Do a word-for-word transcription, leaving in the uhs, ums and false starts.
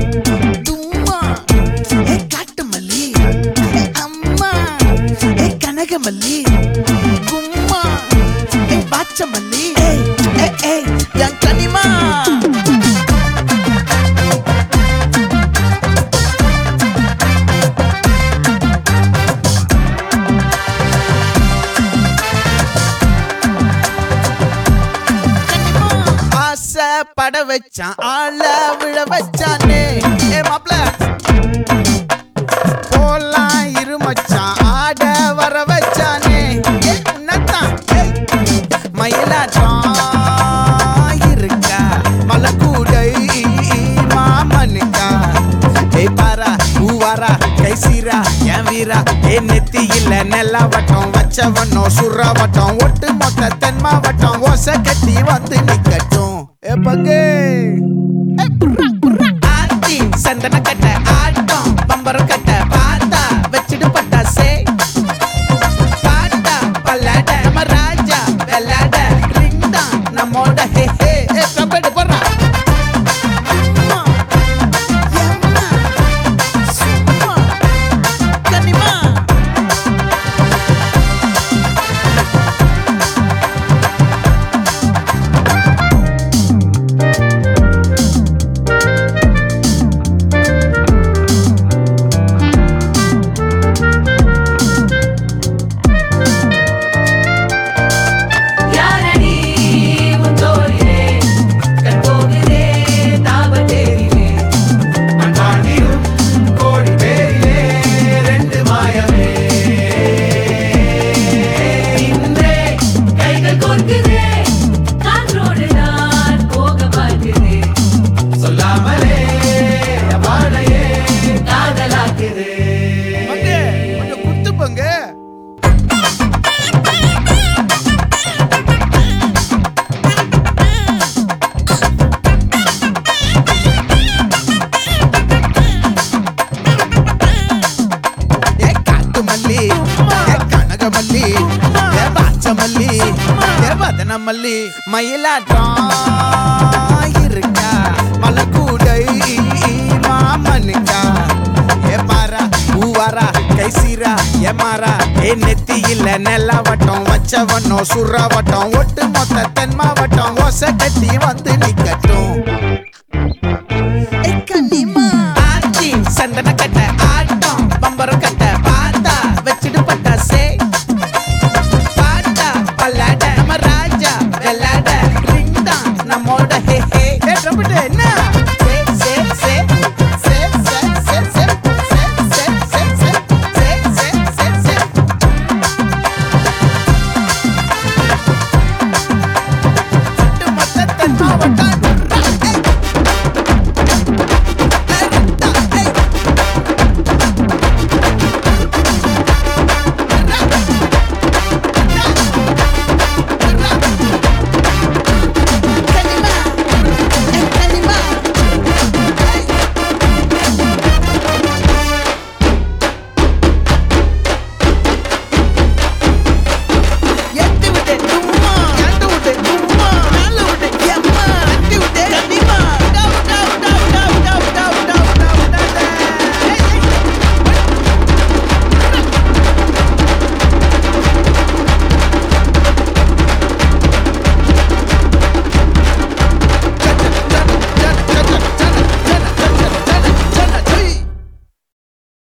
தும்மா ஏ காட்டு மல்லி அம்மா ஏ கனக மல்லி கும்மா ஏ பாச்ச மல்லி ஏ ஏ என் கனிமா பட வச்சான் ஆள விழ வச்சானே ஏ மாப்ள போலாம் இருமச்சான் ஆட வர வச்சானே ஏ உன்னதான் மயிலாட்டம் இருக்கா மலக்கூடை மாமனுக்கா ஏய் பாரா பூவாரா கைசீரா என் வீரா ஏ நெத்தி இல்ல நெல்லா வட்டம் வச்சவனோ சுறா வட்டம் ஒட்டு மொத்த தென் மாவட்டம் ஓசை கட்டி வந்து நிக்கட்டும் ஏ பங்கே ஆத்தி சந்தன கட்ட ஆட்டம் பம்பரம் கட்ட பாத்தா வச்சிடு பட்டாசே பாட்டா பல்லாட நம்ம ராஜா வெள்ளாட ரிங் தான் நம்மோட ஹே ஹே ஏ கபடி போறா மல்லி மயிலாட்டம் இருக்கா மலக்கூடை மாமனுக்கா ஏ பாரா பூவாரா கைசீரா ஏ மாறா ஏ நெத்தி இல்ல நெல்லா வட்டம் வச்சவனோ சுறா வட்டம் ஒட்டு மொத்த தென் மாவட்டம் ஓசை கட்டி வந்து நிக்க